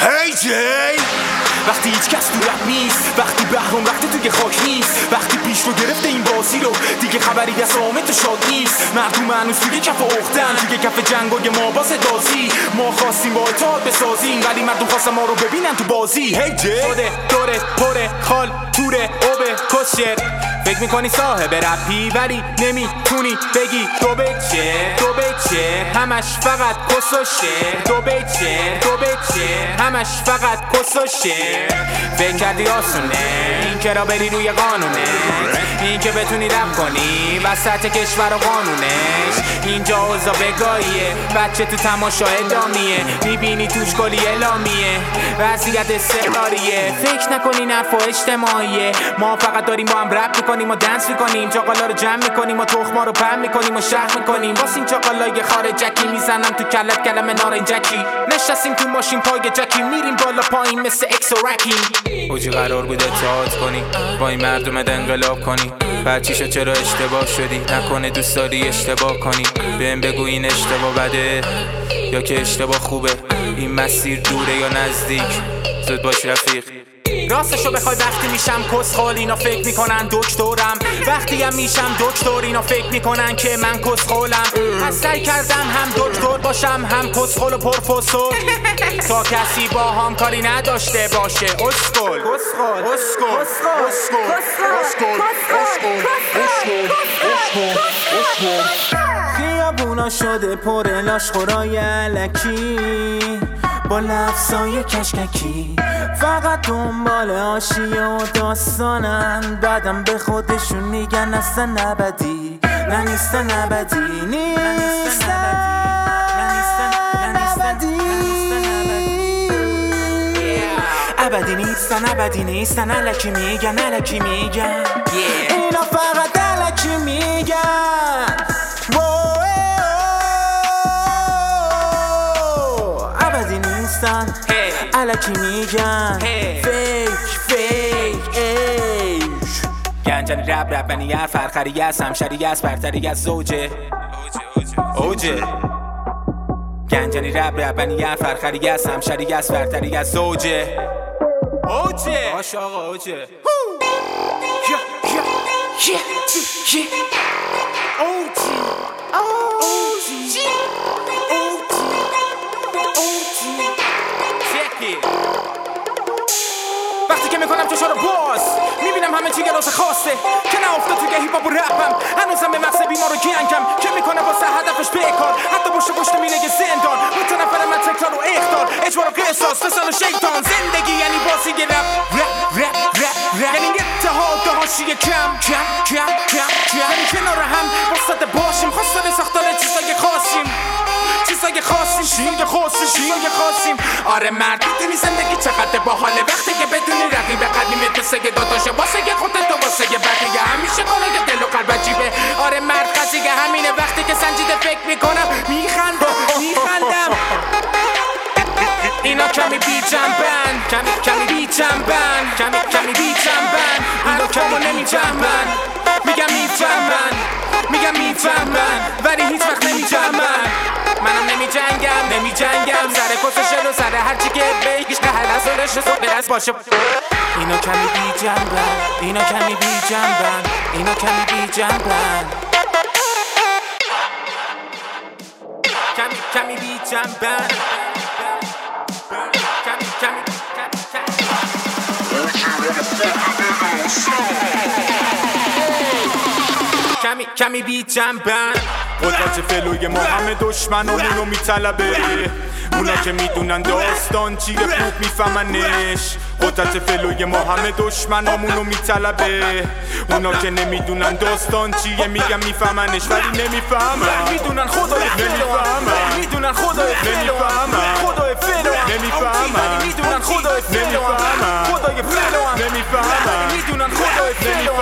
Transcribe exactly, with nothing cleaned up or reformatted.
هی جی وقتی هیچ کس تو رپ نیست، وقتی بهرام رفته توی خاک نیست، وقتی پیش رو گرفته این بازی رو دیگه خبری از آمد شاد نیست، مردم هنوز توی کف اختن، توی کف جنگای ما با صدازی، ما خواستیم با اتحاد بسازیم ولی مردم خواستن ما رو ببینن تو بازی. هی جی شده دوره پره خال توره اوبه کشر، فکر میکنی صاحب رپی ولی نمیتونی بگی دو بچه دو بچه همش فقط کس و شعر، دو بچه دو بچه همش فقط کس و شعر. فکر کردی آسونه این که را بری روی قانونه، این که بتونی رپ کنی وسط کشور و قانونش، اینجا اوضاع بگاهیه، بچه تو تماشا ادامیه، میبینی توش کلی اعلامیه، وضعیت استقراریه، فکر نکنین حرفا اجتماعیه، ما فقط داریم با هم رپ میکنیم و دنس میکنیم، چاقالا رو جمع میکنیم و تخما رو پم میکنیم و شهر میکنیم، واسه این چاقالای خارجکی میزنم تو کلت کلمه نارنجکی، نشستیم تو ماشین پای جکی میریم بالا پایین مثل اکس و رکی. اوجی قرار بود اتحاد کنی با این مردم انقلاب کنی، بچیشو چرا اشتباه شدی؟ نکنه دوست داری اشتباه کنی، بهم بگو این اشتباه بده یا که اشتباه خوبه، این مسیر دوره یا نزدیک، زود باش رفیق. راستشو بخوای وقتی میشم کسخال اینا فکر میکنن دکترم، وقتی هم میشم دکتر اینا فکر میکنن که من کسخالم، از سعی کردم هم دکتر باشم هم کسخال و پروفسور تا کسی با هم کاری نداشته باشه. اسکل اسکل اسکل اسکل اسکل خیابونا شده پر لاشخورای الکی با لفظای کشککی، فقط دنبال آشیه و داستانن، بعدم به خودشون میگن اصلا نبدی، نه نیستن نبدی، نیستن ابدی نیستن ابدی نیستن، الکی میگن الکی میگن اینا فقط الکی میگن، ابدی نیستن الکی میگن، فیک فیک ایش گنجانی رب رب بنی هر فرخری از همشری از برتری از زوجه اوجه، گنجانی رب رب بنی هر فرخری از همشری از برتری از زوجه اوجه باش آقا اوجه یا یا یا یا اوجی اوجی وقتی که میکنم چشا رو باز میبینم همه چی گراز خواسته که نه افتاد توی هیپ هاپ و رپم، هنوزم به مغز بیمار و گنگم که میکنه واسه هدفش بیکار، حتی باشه پشت مینه زندان متنفر من تکرار و اختار، اجبار و قصاص فساد و شیطان، زندگی یعنی بازی رپ رپ رپ رپ رپ، یعنی اتحاد و حاشیه کم کم کم کم کم، یعنی کنار هم وسط باشیم، خواستار ساختار چیزای خاصیم چیزای خاصیم چیزای خاصیم چیزای خاصیم. آره مرد میدونی زندگی چقدر باحاله وقتی که بدونی رقیب قدیمت مثل که داداشه واسه که خودت و واسه که بقیه همیشه کنه که دل و قلب عجیبه. آره مرد قضیه همینه وقتی که سنجیده فکر میکنم میخندم میخندم اینا کمی بی جنبن کمی کمی بی جنبن کمی کمی بی جنبن اینا کمو نمی جنبن، میگم میفهمن میگم میفهمن ولی هیچ وقت نمی جنبن، منم نمی جنگم نمی جنگم سر کسشن و سر هرچی که بگیش که هر ازارش رو برس باشه. اینا کمی بی جنبن اینا کمی بی جنبن اینا کمی بی جنبن کمی کمی بی جنبن کمی کمی کمی کمی بی جنبن. قدرت فلوی ما همه دشمنامونو میطلبه، اونا که میدونن داستان چیه خوب میفهمنش. قدرت فلوی ما همه دشمنامونو میطلبه، اونا که نمیدونن داستان چیه میگم میفهمنش ولی نمیفهمن، میدونن خدای نمیفهمن میدونن خدای نمیفهمن خدای فلو نمیفهمن میدونن خدای نمیفهمن خدای فلو نمیفهمن میدونن خدای فلو